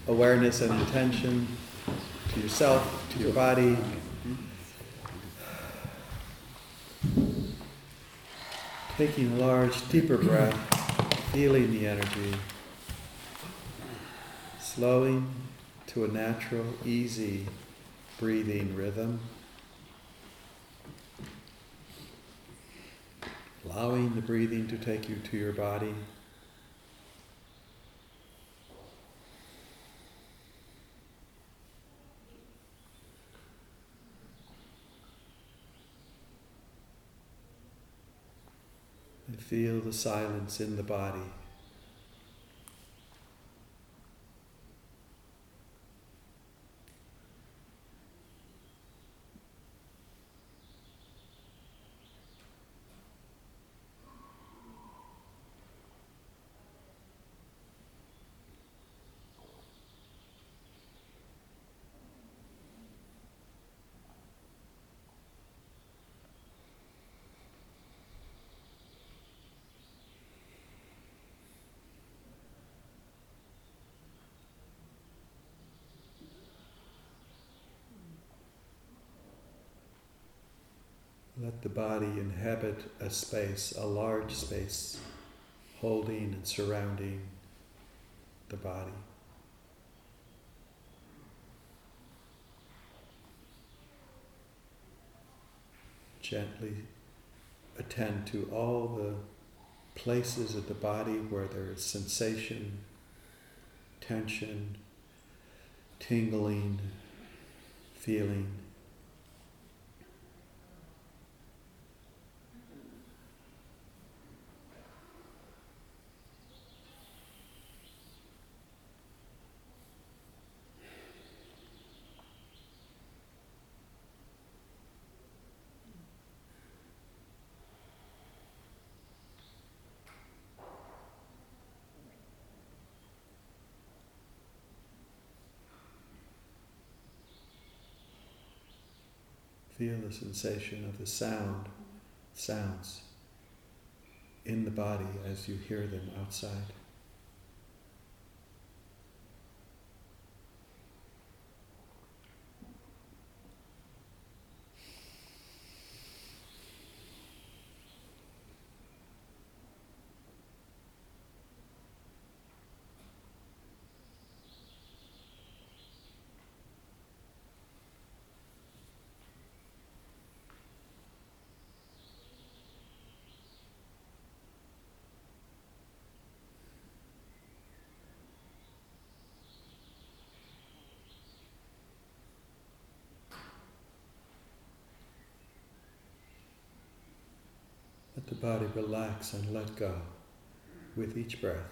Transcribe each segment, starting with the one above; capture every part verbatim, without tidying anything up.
awareness and intention to yourself, to your body. Taking a large, deeper breath, feeling the energy, slowing to a natural, easy breathing rhythm, allowing the breathing to take you to your body. And feel the silence in the body. Let the body inhabit a space, a large space, holding and surrounding the body. Gently attend to all the places of the body where there is sensation, tension, tingling, feeling. Feel the sensation of the sound, sounds in the body as you hear them outside. Let the body relax and let go with each breath.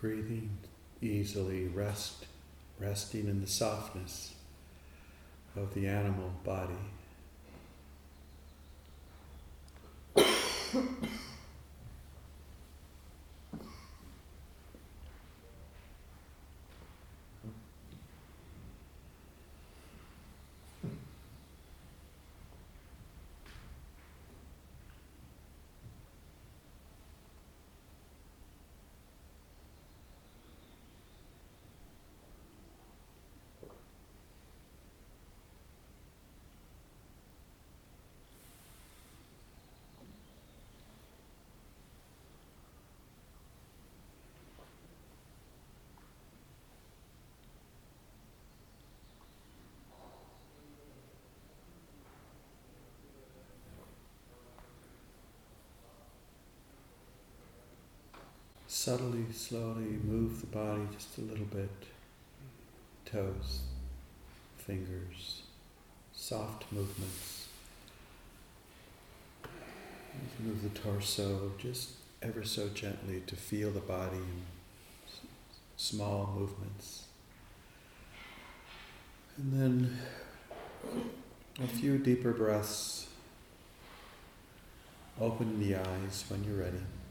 breathing easily, rest, resting in the softness of the animal body. Subtly, slowly move the body just a little bit. Toes, fingers, soft movements. You can move the torso just ever so gently to feel the body in s- small movements. And then a few deeper breaths. Open the eyes when you're ready.